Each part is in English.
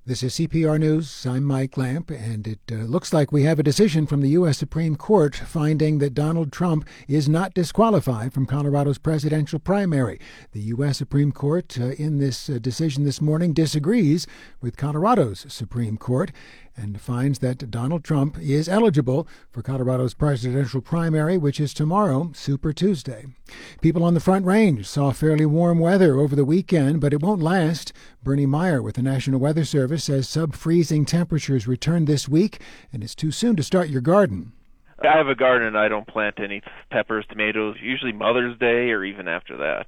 This is CPR News. I'm Mike Lamp, and it looks like we have a decision from the U.S. Supreme Court finding that Donald Trump is not disqualified from Colorado's presidential primary. The U.S. Supreme Court, in this decision this morning, disagrees with Colorado's Supreme Court and finds that Donald Trump is eligible for Colorado's presidential primary, which is tomorrow, Super Tuesday. People on the Front Range saw fairly warm weather over the weekend, but it won't last. Bernie Meyer with the National Weather Service says sub-freezing temperatures return this week, and it's too soon to start your garden. I have a garden and I don't plant any peppers, tomatoes, usually Mother's Day or even after that.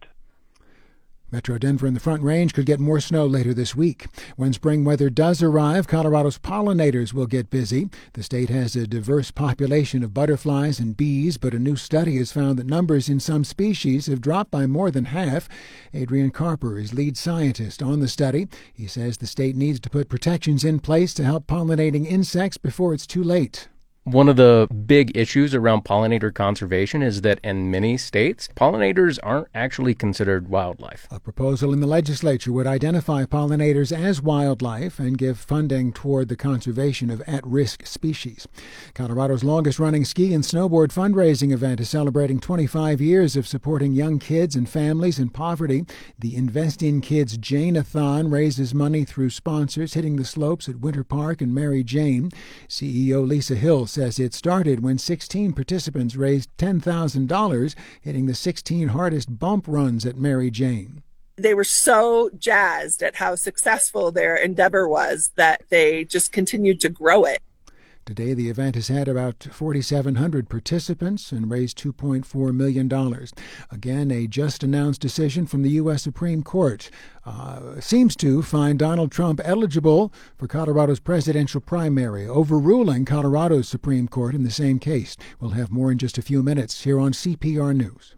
Metro Denver and the Front Range could get more snow later this week. When spring weather does arrive, Colorado's pollinators will get busy. The state has a diverse population of butterflies and bees, but a new study has found that numbers in some species have dropped by more than half. Adrian Carper is lead scientist on the study. He says the state needs to put protections in place to help pollinating insects before it's too late. One of the big issues around pollinator conservation is that in many states, pollinators aren't actually considered wildlife. A proposal in the legislature would identify pollinators as wildlife and give funding toward the conservation of at-risk species. Colorado's longest-running ski and snowboard fundraising event is celebrating 25 years of supporting young kids and families in poverty. The Invest in Kids Jane-a-thon raises money through sponsors hitting the slopes at Winter Park and Mary Jane. CEO Lisa Hill says it started when 16 participants raised $10,000, hitting the 16 hardest bump runs at Mary Jane. They were so jazzed at how successful their endeavor was that they just continued to grow it. Today, the event has had about 4,700 participants and raised $2.4 million. Again, a just-announced decision from the U.S. Supreme Court seems to find Donald Trump eligible for Colorado's presidential primary, overruling Colorado's Supreme Court in the same case. We'll have more in just a few minutes here on CPR News.